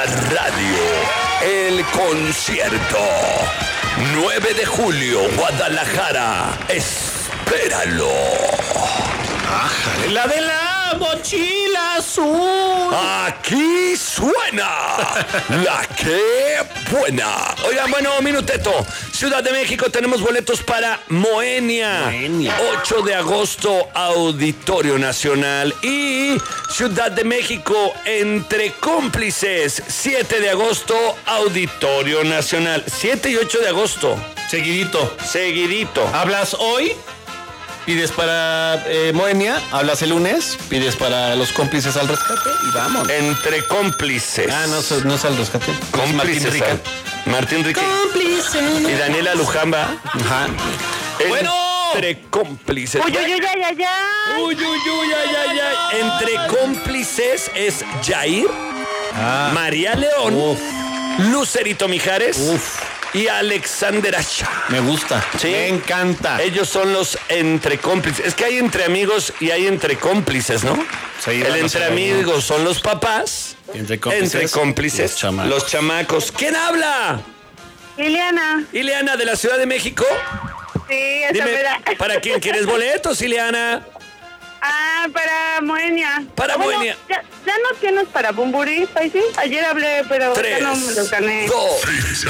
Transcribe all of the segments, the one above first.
la radio. El concierto. 9 de julio, Guadalajara. Espéralo. La de la mochila azul. Aquí suena la que buena. Oigan, bueno, minuteto. Ciudad de México, tenemos boletos para Moenia. 8 de agosto, Auditorio Nacional. Y Ciudad de México, Entre Cómplices. 7 de agosto, Auditorio Nacional. 7 y 8 de agosto. Seguidito. Hablas hoy, pides para Moenia, hablas el lunes, pides para los cómplices al rescate y vamos. Entre Cómplices. No es al rescate. Cómplices. Martín Rica. Cómplices. Y Daniela Lujamba. Ajá. Entre Cómplices. Uy, uy, uy, ay, ay, ay. Uy, uy, uy, ay, ay, ay. Entre Cómplices es Jair, María León, Lucerito Mijares y Alexander Asha. Me gusta. ¿Sí? Me encanta. Ellos son los entre cómplices. Es que hay entre amigos y hay entre cómplices, ¿no? Sí, el entre amigos son los papás. Entre cómplices, los chamacos. ¿Quién habla? Ileana. Ileana, de la Ciudad de México. Sí, esa Dime, verdad. ¿para quién quieres boletos, Ileana? Para Moenia. Para Moenia. Ya no tienes para Bumburi, ¿sí? Ayer hablé, pero 3, ya no me lo gané. 2, 1.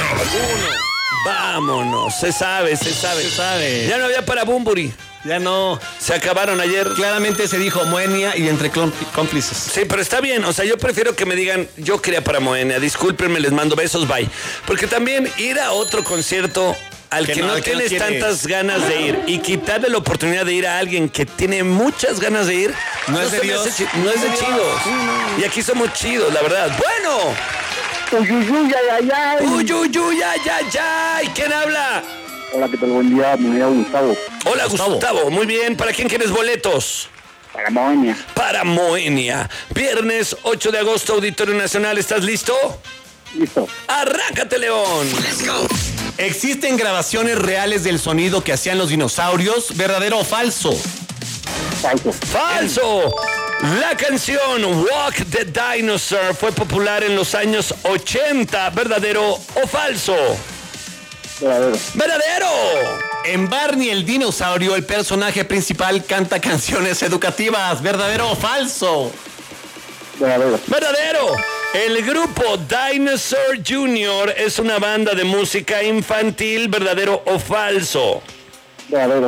Vámonos. Se sabe. Ya no había para Bumburi. Ya no. Se acabaron ayer. Claramente se dijo Moenia y Entre Cómplices. Sí, pero está bien. O sea, yo prefiero que me digan, yo quería para Moenia. Discúlpenme, les mando besos, bye. Porque también ir a otro concierto al que no tienes tantas ganas de ir y quitarle la oportunidad de ir a alguien que tiene muchas ganas de ir, no es de Dios. No es de chidos. Y aquí somos chidos, la verdad. Bueno. Uy, uy, uy, ay, ay, ay. Uy, uy, uy, ay, ay, ay. ¿Quién habla? Hola, ¿qué tal? Buen día, me llamo Gustavo. Hola, Gustavo. Muy bien. ¿Para quién quieres boletos? Para Moenia. Para Moenia. Viernes 8 de agosto, Auditorio Nacional. ¿Estás listo? Listo. ¡Arráncate, León! ¿Existen grabaciones reales del sonido que hacían los dinosaurios? ¿Verdadero o falso? Falso. ¡Falso! La canción Walk the Dinosaur fue popular en los años 80. ¿Verdadero o falso? Verdadero. ¡Verdadero! En Barney el dinosaurio, el personaje principal canta canciones educativas. ¿Verdadero o falso? Verdadero. ¡Verdadero! El grupo Dinosaur Jr. es una banda de música infantil. ¿Verdadero o falso? Verdadero.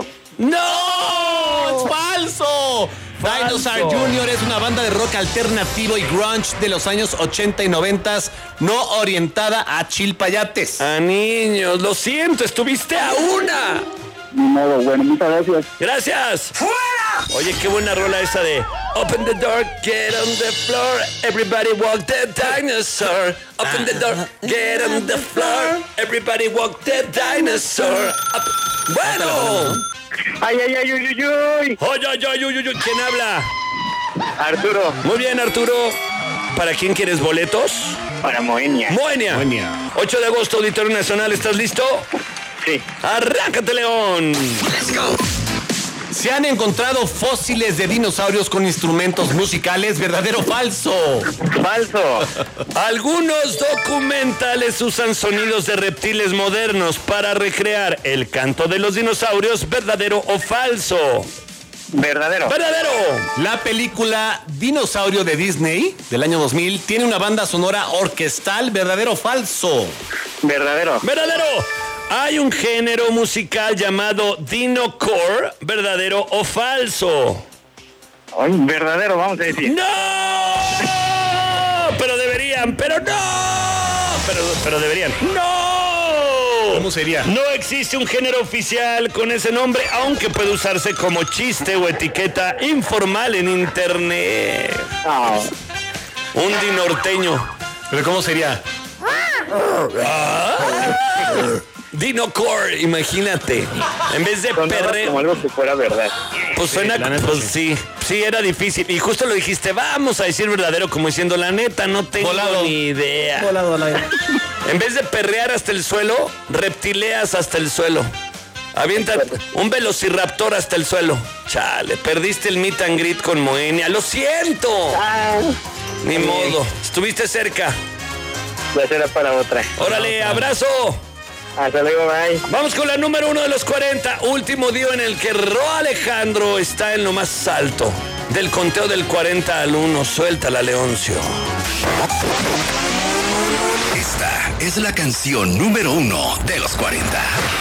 ¡No! ¡Es falso! Dinosaur Jr. es una banda de rock alternativo y grunge de los años 80 y 90, no orientada a chilpayates. A niños, lo siento, estuviste a una. Ni modo, bueno, muchas gracias. Gracias. ¡Fuera! Oye, qué buena rola esa de Open the door, get on the floor, everybody walk the dinosaur. Open the door, get on the floor, everybody walk the dinosaur. Bueno. Ay, ay, ay, uy, uy, uy. Ay, ay, ay, uy, uy, uy. ¿Quién habla? Arturo. Muy bien, Arturo. ¿Para quién quieres boletos? Para Moenia. Moenia. 8 de agosto, Auditorio Nacional. ¿Estás listo? Sí. ¡Arráncate, León! Se han encontrado fósiles de dinosaurios con instrumentos musicales. ¿Verdadero o falso? Falso. Algunos documentales usan sonidos de reptiles modernos para recrear el canto de los dinosaurios. ¿Verdadero o falso? Verdadero. ¡Verdadero! La película Dinosaurio de Disney del año 2000 tiene una banda sonora orquestal. ¿Verdadero o falso? Verdadero. ¡Verdadero! Hay un género musical llamado dinocore. ¿Verdadero o falso? Ay, verdadero, vamos a decir. ¡No! Pero deberían, pero no. Pero deberían. ¡No! ¿Cómo sería? No existe un género oficial con ese nombre, aunque puede usarse como chiste o etiqueta informal en internet. Ah, Un dinorteño. ¿Pero cómo sería? Dinocore, imagínate. En vez de sonaba perreo. como algo que fuera verdad. Pues suena, la neta, pues sí, era difícil. Y justo lo dijiste, vamos a decir verdadero, como diciendo, la neta, no tengo ni idea. Volado al aire. En vez de perrear hasta el suelo, reptileas hasta el suelo. Avienta un velociraptor hasta el suelo. Chale, perdiste el meet and greet con Moenia. ¡Lo siento! Ni modo, estuviste cerca. Ya será para otra. Órale, abrazo. Hasta luego, bye. Vamos con la número 1 de los 40. Último día en el que Ro Alejandro está en lo más alto. Del conteo del 40 al 1. Suéltala, Leoncio. Esta es la canción número 1 de los 40.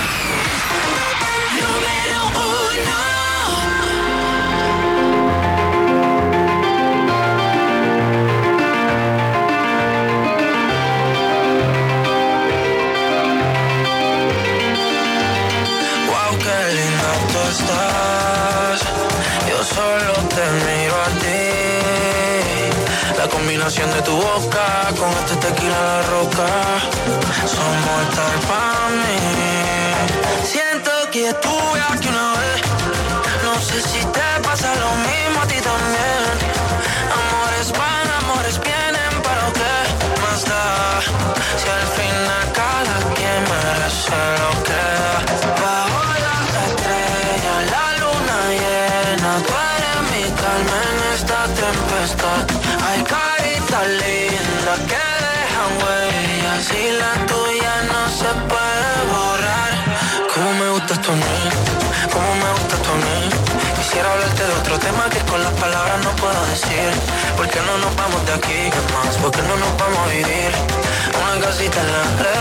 Yo solo te miro a ti. La combinación de tu boca con este tequila La Roca son mortal para mí. Siento que estuve aquí una vez. No sé si te pasa lo mismo a ti también. Amores van, amores vienen, pero ¿qué más da? Si al final cada quien merece lo que da. Bajo las estrellas, la luna llena, tú eres mi calma en esta tempestad. Hay caritas lindas que dejan huellas y la tuya no se puede borrar. Cómo me gustas tú a mí, cómo me gustas tú a mí. Quisiera hablarte de otro tema que con las palabras no puedo decir. ¿Por qué no nos vamos de aquí? ¿Qué más? ¿Por qué no nos vamos a vivir? Una casita en la red.